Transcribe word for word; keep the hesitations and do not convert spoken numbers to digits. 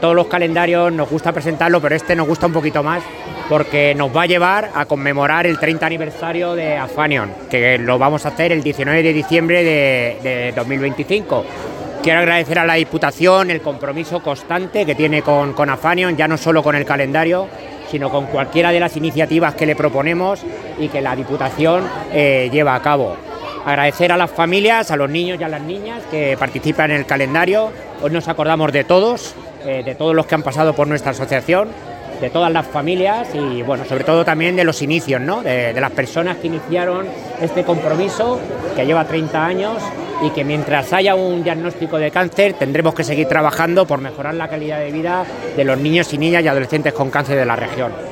Todos los calendarios nos gusta presentarlo, pero este nos gusta un poquito más porque nos va a llevar a conmemorar el treinta aniversario de Afanion, que lo vamos a hacer el diecinueve de diciembre de, de dos mil veinticinco. Quiero agradecer a la Diputación el compromiso constante que tiene con, con Afanion, ya no solo con el calendario, sino con cualquiera de las iniciativas que le proponemos y que la Diputación eh, lleva a cabo. Agradecer a las familias, a los niños y a las niñas que participan en el calendario. Hoy nos acordamos de todos, eh, de todos los que han pasado por nuestra asociación, de todas las familias y, bueno, sobre todo también de los inicios, ¿no? De, de las personas que iniciaron este compromiso, que lleva treinta años y que mientras haya un diagnóstico de cáncer tendremos que seguir trabajando por mejorar la calidad de vida de los niños y niñas y adolescentes con cáncer de la región.